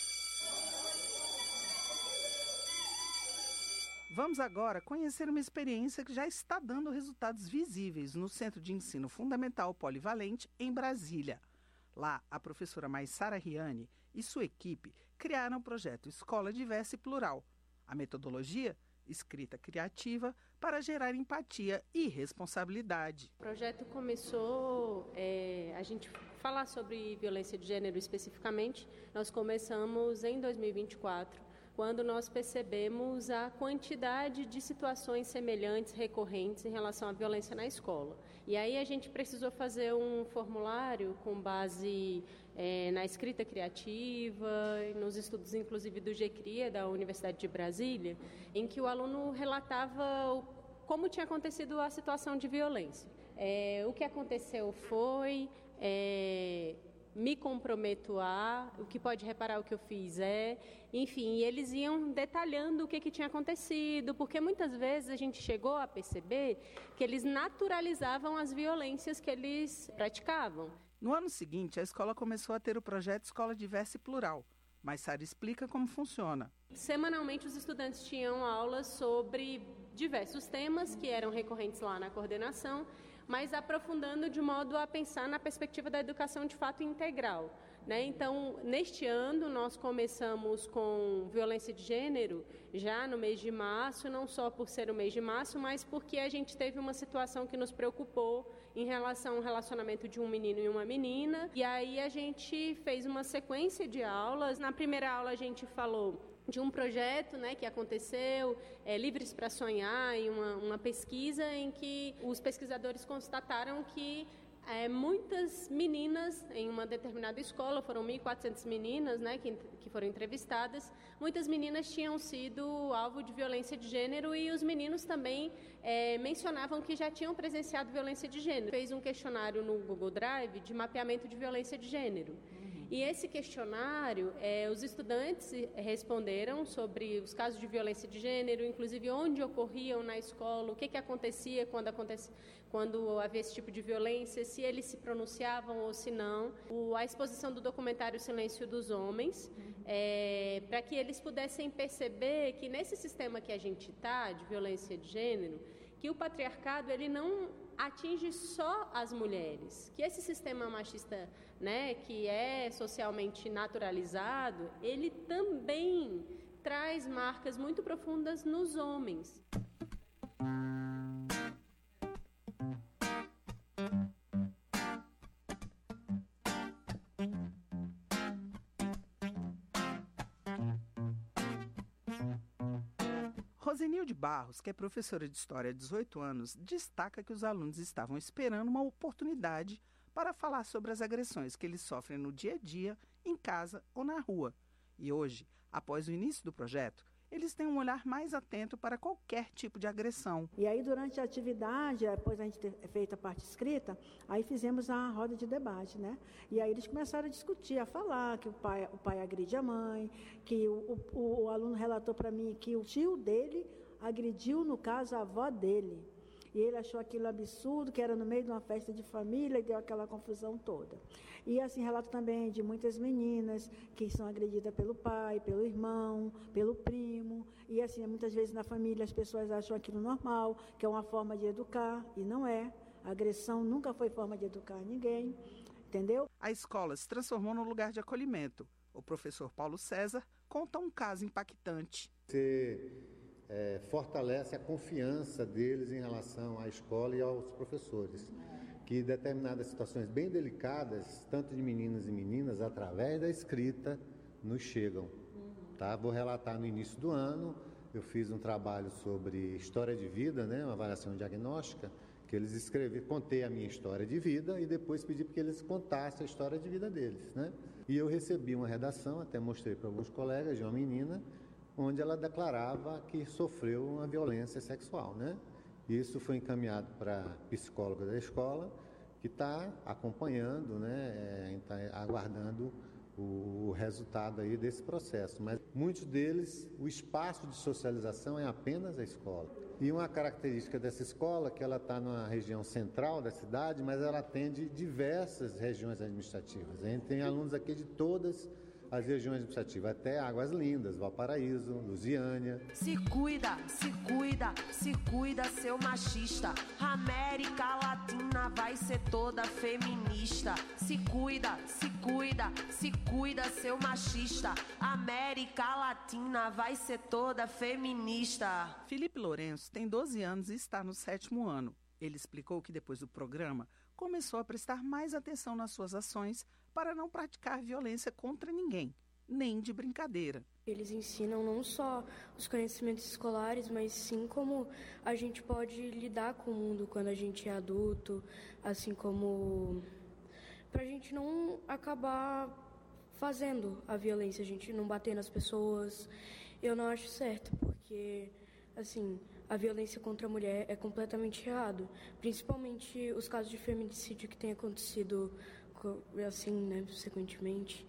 Vamos agora conhecer uma experiência que já está dando resultados visíveis no Centro de Ensino Fundamental Polivalente, em Brasília. Lá, a professora Maissara Riani e sua equipe criaram o projeto Escola Diversa e Plural. A metodologia? Escrita criativa para gerar empatia e responsabilidade. O projeto começou, a gente falar sobre violência de gênero especificamente, nós começamos em 2024, quando nós percebemos a quantidade de situações semelhantes, recorrentes em relação à violência na escola. E aí a gente precisou fazer um formulário com base na escrita criativa, nos estudos inclusive do GCRIA, da Universidade de Brasília, em que o aluno relatava como tinha acontecido a situação de violência. O que aconteceu foi... me comprometo o que pode reparar o que eu fiz enfim, e eles iam detalhando o que tinha acontecido, porque muitas vezes a gente chegou a perceber que eles naturalizavam as violências que eles praticavam. No ano seguinte, a escola começou a ter o projeto Escola Diversa e Plural. Maissara explica como funciona. Semanalmente, os estudantes tinham aulas sobre diversos temas que eram recorrentes lá na coordenação, mas aprofundando de modo a pensar na perspectiva da educação de fato integral. Então, neste ano, nós começamos com violência de gênero, já no mês de março, não só por ser o mês de março, mas porque a gente teve uma situação que nos preocupou em relação ao relacionamento de um menino e uma menina, e aí a gente fez uma sequência de aulas. Na primeira aula, a gente falou de um projeto que aconteceu, Livres para Sonhar, em uma pesquisa em que os pesquisadores constataram que muitas meninas em uma determinada escola, foram 1.400 meninas, né, que foram entrevistadas, muitas meninas tinham sido alvo de violência de gênero e os meninos também mencionavam que já tinham presenciado violência de gênero. Fez um questionário no Google Drive de mapeamento de violência de gênero. E esse questionário, os estudantes responderam sobre os casos de violência de gênero, inclusive onde ocorriam na escola, o que acontecia quando havia esse tipo de violência, se eles se pronunciavam ou se não. A exposição do documentário Silêncio dos Homens, para que eles pudessem perceber que nesse sistema que a gente está, de violência de gênero, que o patriarcado ele não atinge só as mulheres, que esse sistema machista, né, que é socialmente naturalizado, ele também traz marcas muito profundas nos homens. Rosenilde Barros, que é professora de História há 18 anos, destaca que os alunos estavam esperando uma oportunidade para falar sobre as agressões que eles sofrem no dia a dia, em casa ou na rua. E hoje, após o início do projeto, eles têm um olhar mais atento para qualquer tipo de agressão. E aí, durante a atividade, depois a gente ter feito a parte escrita, aí fizemos a roda de debate, né? E aí eles começaram a discutir, a falar que o pai agride a mãe, que o aluno relatou para mim que o tio dele agrediu, no caso, a avó dele. E ele achou aquilo absurdo, que era no meio de uma festa de família, e deu aquela confusão toda. E assim, relato também de muitas meninas que são agredidas pelo pai, pelo irmão, pelo primo. E assim, muitas vezes na família as pessoas acham aquilo normal, que é uma forma de educar, e não é. A agressão nunca foi forma de educar ninguém, entendeu? A escola se transformou num lugar de acolhimento. O professor Paulo César conta um caso impactante. Fortalece a confiança deles em relação à escola e aos professores, que determinadas situações bem delicadas, tanto de meninas e meninas, através da escrita, nos chegam. Tá? Vou relatar no início do ano, eu fiz um trabalho sobre história de vida, né, uma avaliação diagnóstica, que eles escreveram, contei a minha história de vida e depois pedi para que eles contassem a história de vida deles. Né? E eu recebi uma redação, até mostrei para alguns colegas, de uma menina, onde ela declarava que sofreu uma violência sexual, né? Isso foi encaminhado para a psicóloga da escola, que está acompanhando, né? Está aguardando o resultado aí desse processo. Mas muitos deles, o espaço de socialização é apenas a escola. E uma característica dessa escola é que ela está numa região central da cidade, mas ela atende diversas regiões administrativas. A gente tem alunos aqui de todas as regiões administrativas, até Águas Lindas, Valparaíso, Lusiânia. Se cuida, se cuida, se cuida, seu machista. América Latina vai ser toda feminista. Se cuida, se cuida, se cuida, seu machista. América Latina vai ser toda feminista. Felipe Lourenço tem 12 anos e está no 7º ano. Ele explicou que depois do programa começou a prestar mais atenção nas suas ações para não praticar violência contra ninguém, nem de brincadeira. Eles ensinam não só os conhecimentos escolares, mas sim como a gente pode lidar com o mundo quando a gente é adulto, assim como para a gente não acabar fazendo a violência, a gente não bater nas pessoas. Eu não acho certo, porque assim, a violência contra a mulher é completamente errado, principalmente os casos de feminicídio que tem acontecido assim, né, subsequentemente.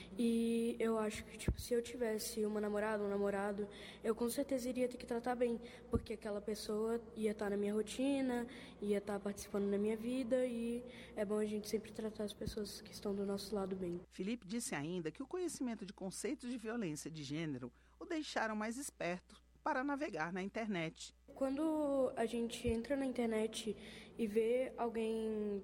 E eu acho que, tipo, se eu tivesse uma namorada, um namorado, eu com certeza iria ter que tratar bem, porque aquela pessoa ia estar na minha rotina, ia estar participando da minha vida, e é bom a gente sempre tratar as pessoas que estão do nosso lado bem. Felipe disse ainda que o conhecimento de conceitos de violência de gênero o deixaram mais esperto para navegar na internet. Quando a gente entra na internet e vê alguém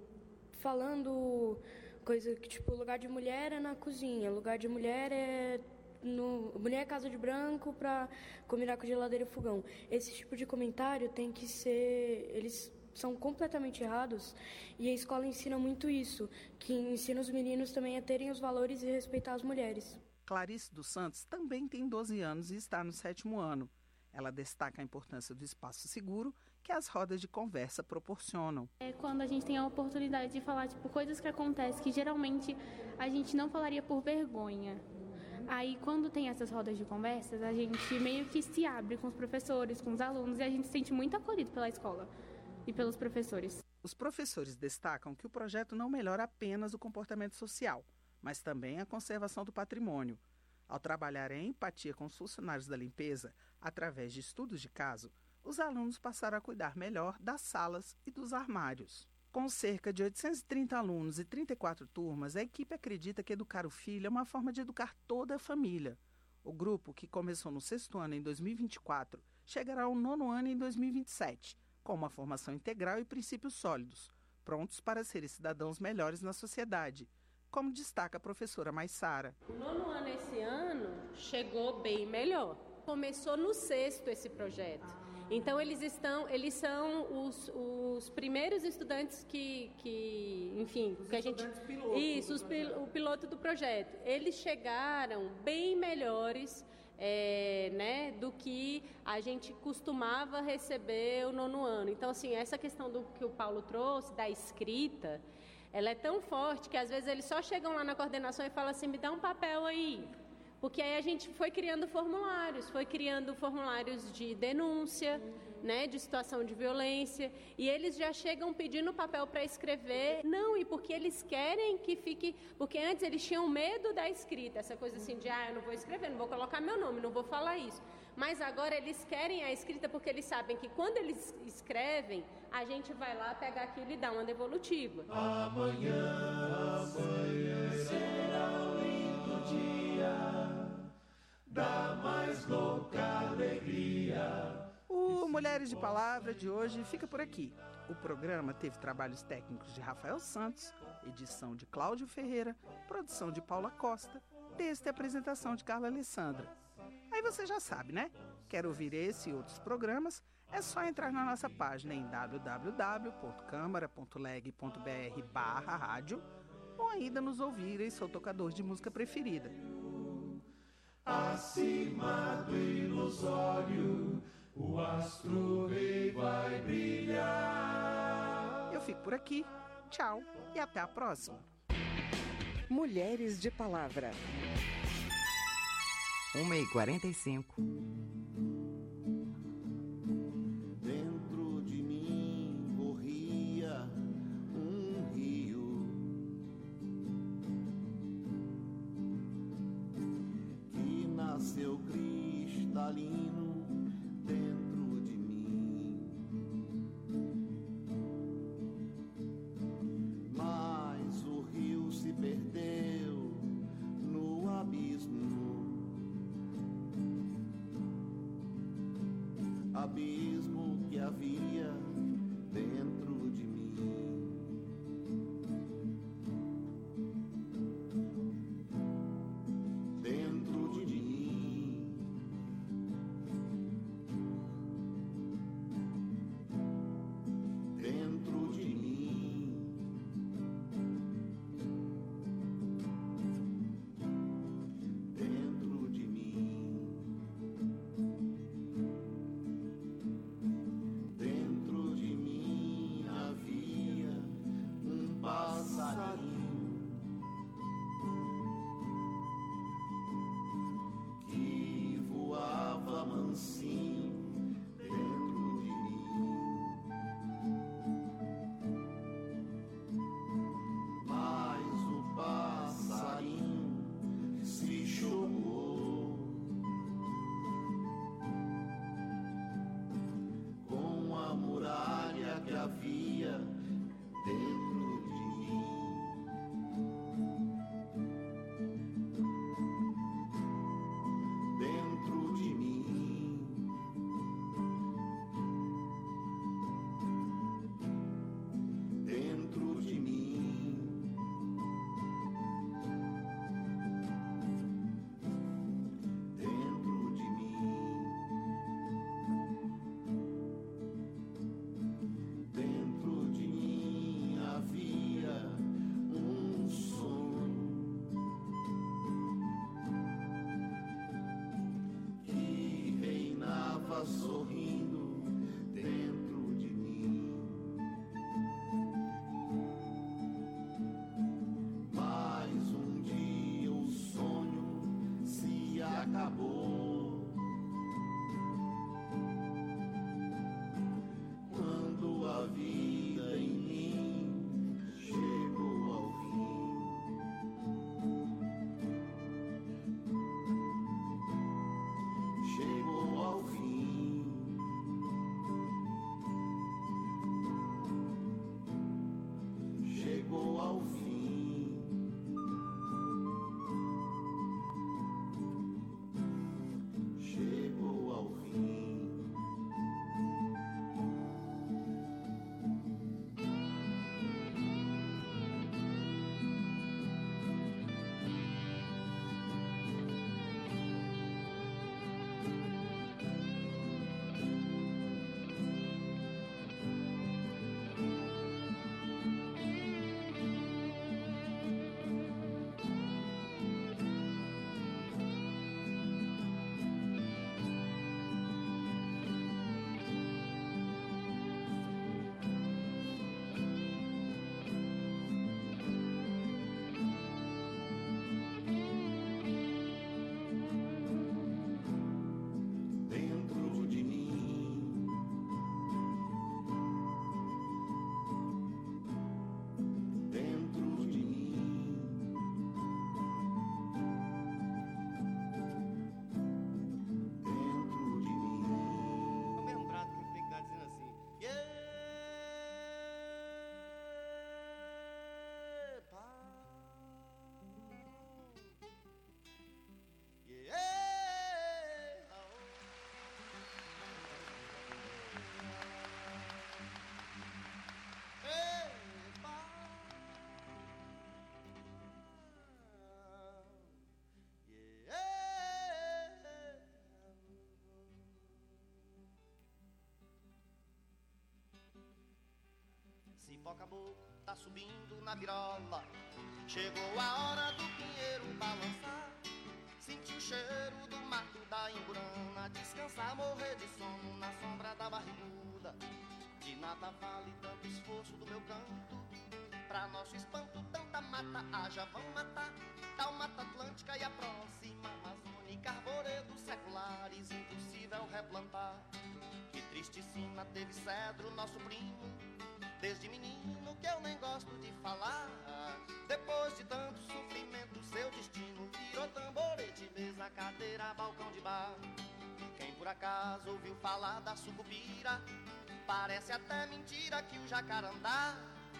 falando coisa que, tipo, lugar de mulher é na cozinha, lugar de mulher é mulher é casa de branco para combinar com geladeira e fogão. Esse tipo de comentário tem que ser... Eles são completamente errados, e a escola ensina muito isso, que ensina os meninos também a terem os valores e respeitar as mulheres. Clarice dos Santos também tem 12 anos e está no 7º ano. Ela destaca a importância do espaço seguro que as rodas de conversa proporcionam. É quando a gente tem a oportunidade de falar coisas que acontecem que geralmente a gente não falaria por vergonha. Aí, quando tem essas rodas de conversas, a gente meio que se abre com os professores, com os alunos, e a gente se sente muito acolhido pela escola e pelos professores. Os professores destacam que o projeto não melhora apenas o comportamento social, mas também a conservação do patrimônio. Ao trabalhar em empatia com os funcionários da limpeza, através de estudos de caso, os alunos passaram a cuidar melhor das salas e dos armários. Com cerca de 830 alunos e 34 turmas, a equipe acredita que educar o filho é uma forma de educar toda a família. O grupo, que começou no 6º ano em 2024, chegará ao 9º ano em 2027, com uma formação integral e princípios sólidos, prontos para serem cidadãos melhores na sociedade, como destaca a professora Maissara. O 9º ano esse ano chegou bem melhor. Começou no 6º esse projeto. Então, eles são os primeiros estudantes o piloto do projeto. Eles chegaram bem melhores do que a gente costumava receber o 9º ano. Então, assim, essa questão do que o Paulo trouxe, da escrita, ela é tão forte que às vezes eles só chegam lá na coordenação e falam assim, me dá um papel aí. Porque aí a gente foi criando formulários de denúncia, de situação de violência, e eles já chegam pedindo papel para escrever. Não, e porque eles querem que fique... Porque antes eles tinham medo da escrita, essa coisa assim de, eu não vou escrever, não vou colocar meu nome, não vou falar isso. Mas agora eles querem a escrita porque eles sabem que quando eles escrevem, a gente vai lá pegar aquilo e dar uma devolutiva. Amanhã será um lindo dia da mais louca alegria. O Mulheres de Palavra de hoje fica por aqui. O programa teve trabalhos técnicos de Rafael Santos, edição de Cláudio Ferreira, produção de Paula Costa, texto e apresentação de Carla Alessandra. Aí você já sabe, né? Quer ouvir esse e outros programas? É só entrar na nossa página em www.câmara.leg.br/rádio ou ainda nos ouvir em seu tocador de música preferida. Acima do ilusório, o astro rei vai brilhar. Eu fico por aqui. Tchau e até a próxima. Mulheres de Palavra. 1h45. Dentro de mim corria um rio que nasceu cristalino dentro de mim, mas o rio se perdeu no abismo. Abismo que havia dentro de mim. Dentro de mim. Dentro de mim. Dentro de mim. Dentro de mim havia um passarinho que voava mansinho dentro de mim, mas o passarinho se chocou com a muralha que havia dentro de mim. Dentro de mim. Dentro de mim. Dentro de mim. Dentro de mim havia um sonho que reinava sorrindo dentro acabou. Quando a vida em mim chegou ao fim, chegou ao fim, chegou ao fim, chegou ao fim. Dentro de mim, dentro de mim, dentro de mim. O mesmo prato que tem que estar dizendo assim. Cipó caboclo tá subindo na virola. Chegou a hora do pinheiro balançar. Senti o cheiro do mato da Imburana. Descansar, morrer de sono na sombra da barriguda. De nada vale tanto esforço do meu canto. Pra nosso espanto tanta mata haja, vão matar. Tal mata atlântica e a próxima amazônica. Arvoredos seculares, impossível replantar. Que triste sina teve cedro, nosso primo. Desde menino que eu nem gosto de falar. Depois de tanto sofrimento, seu destino virou tamborete, mesa, cadeira, balcão de bar. Quem por acaso ouviu falar da sucupira, parece até mentira que o jacarandá,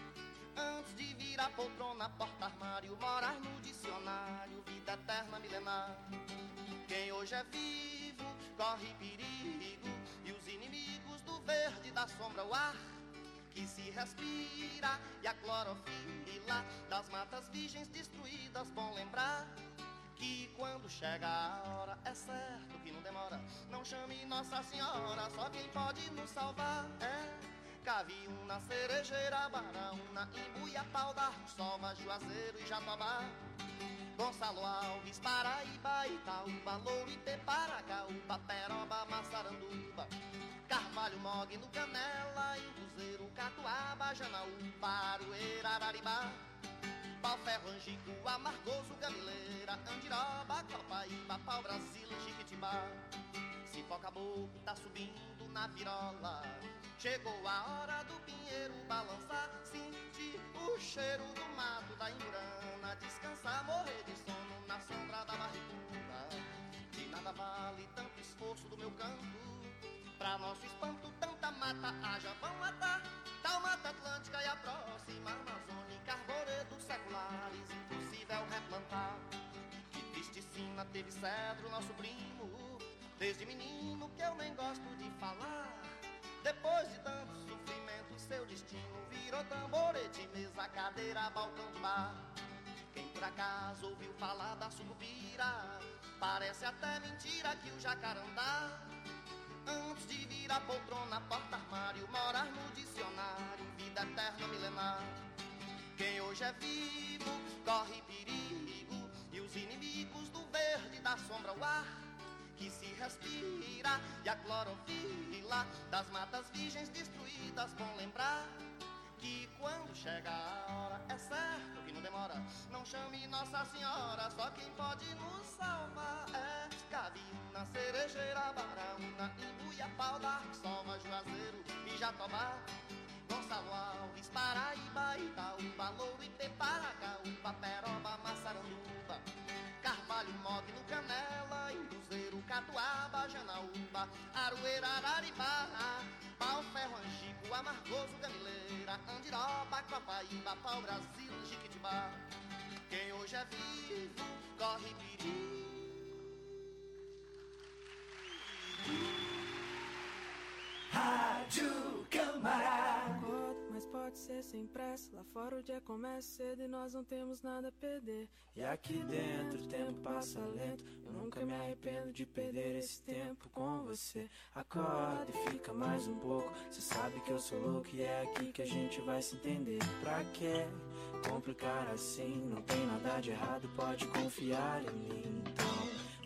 antes de virar poltrona, porta-armário, morar no dicionário, vida eterna milenar. Quem hoje é vivo corre perigo, e os inimigos do verde da sombra o ar que se respira, e a clorofila das matas virgens destruídas. Bom lembrar que quando chega a hora, é certo que não demora. Não chame Nossa Senhora, só quem pode nos salvar é Caviúna, Cerejeira, Baraúna, Imbuiapau, Darçova, Juazeiro e Jatobá. Gonçalo Alves, Paraíba, Itaúba, Louro, Iteparacaúba, Peroba, Massaranduba, Carvalho, Mogno, Canela, Cruzeiro, Catuaba, Janaúba, Aroeira, Araribá, Pau-Ferro, Angico, Amargoso, Gamileira, Andiroba, Copaíba, Pau-Brasil, Jiquitibá. Cipó caboclo tá subindo na virola. Chegou a hora do pinheiro balançar. Senti o cheiro do mato da Imburana. Descansar, morrer de sono na sombra da barriguda. De nada vale tanto esforço do meu canto. Pra nosso espanto tanta mata haja, vão matar. Tal mata atlântica e a próxima amazônica. Arvoredos seculares, impossível replantar. Que triste sina teve cedro, nosso primo. Desde menino que eu nem gosto de falar. Depois de tanto sofrimento, seu destino virou tamborete, mesa, cadeira, balcão de bar. Quem por acaso ouviu falar da sucupira, parece até mentira que o jacarandá, antes de virar poltrona, porta-armário, morar no dicionário, vida eterna milenar. Quem hoje é vivo corre perigo, e os inimigos do verde da sombra o ar que se respira, e a clorofila das matas virgens destruídas. Bom lembrar que quando chega a hora é certo que não demora. Não chame Nossa Senhora, só quem pode nos salvar é Gavina, Cerejeira, Baraúna, Imbuia, Pau d'Arco, Soma, Juazeiro e Jatobá, Gonçalo Alves, Paraíba, Itaúba, Louro, Ipê-Paracaúba, Peroba, Massaranduba, Carvalho, Mogno, Canela, Cruzeiro, Catuaba, Janaúba, Aroeira, Araribá, Pau, Ferro, Angico, Amargoso, Gamileira, Andiroba, Copaíba, Pau, Brasil, Jiquitibá. Quem hoje é vivo corre perigo. Rádio Câmara. Mas pode ser sem pressa. Lá fora o dia começa cedo e nós não temos nada a perder. E aqui dentro o tempo passa lento. Eu nunca me arrependo de perder esse tempo com você. Acorda e fica mais um pouco. Cê sabe que eu sou louco e é aqui que a gente vai se entender. Pra quê complicar assim? Não tem nada de errado, pode confiar em mim. Então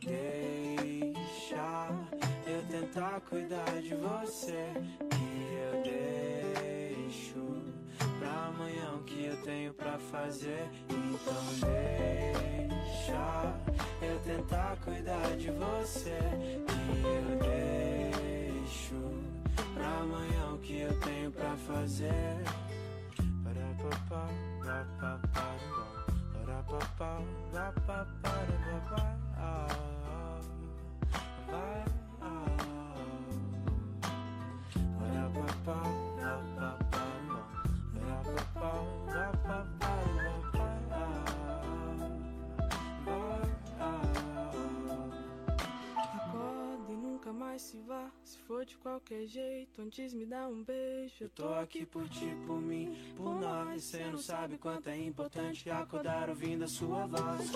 deixa eu tentar cuidar de você, que eu deixo pra amanhã o que eu tenho pra fazer. Então deixa eu tentar cuidar de você, que eu deixo pra amanhã o que eu tenho pra fazer. Parapapá, rapapá, parapapá, rapapá, vai. Acorda e nunca mais se vá. Se for de qualquer jeito, antes me dá um beijo. Eu tô aqui por ti, por mim, por nós. Cê não sabe quanto é importante acordar ouvindo a sua voz.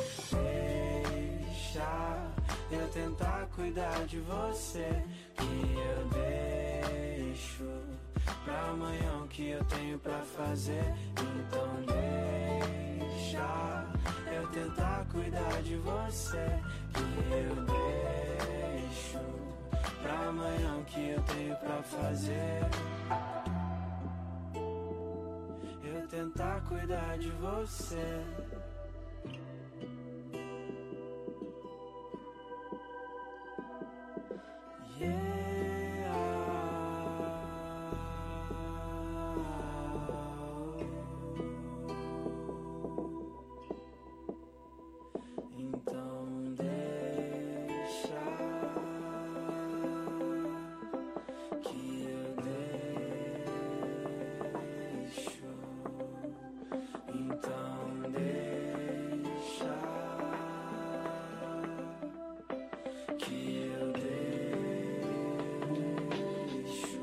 Deixa eu tentar cuidar de você, que eu deixo pra amanhã o que eu tenho pra fazer. Então deixa eu tentar cuidar de você, que eu deixo pra amanhã o que eu tenho pra fazer. Eu tentar cuidar de você. Então deixa que eu deixo. Então deixa que eu deixo.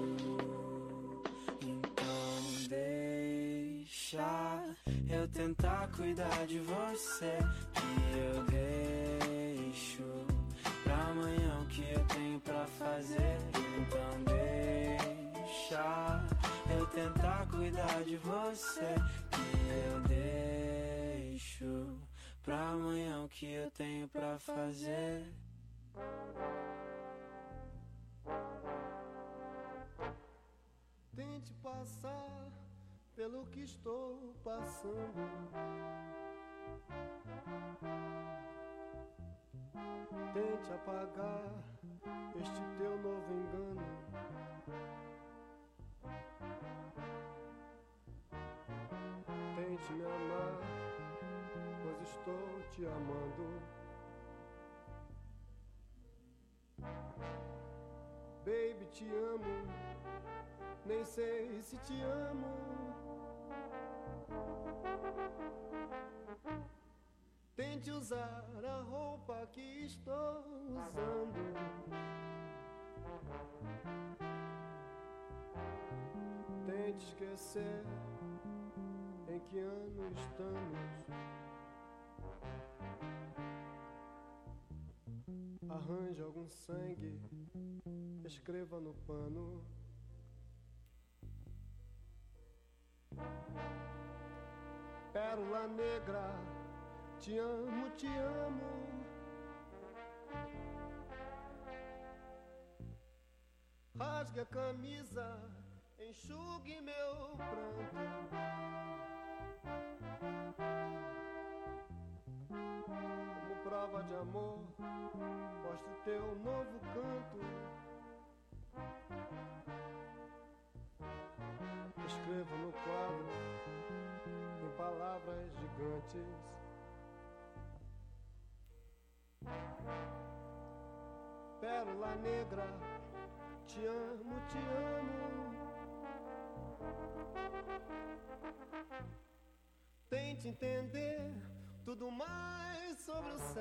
Então deixa eu tentar cuidar de você, que eu deixo pra amanhã o que eu tenho pra fazer. Então deixa eu tentar cuidar de você, que eu deixo pra amanhã o que eu tenho pra fazer. Tente passar pelo que estou passando. Tente apagar este teu novo engano. Tente me amar, pois estou te amando. Baby, te amo, nem sei se te amo. Tente usar a roupa que estou usando. Tente esquecer em que ano estamos. Arranje algum sangue, escreva no pano. Pérola negra, te amo, te amo. Rasgue a camisa enxugue meu pranto. Como prova de amor, mostre teu novo canto. Escrevo no quadro, em palavras gigantes. Pérola negra, te amo, te amo. Tente entender tudo mais sobre o céu.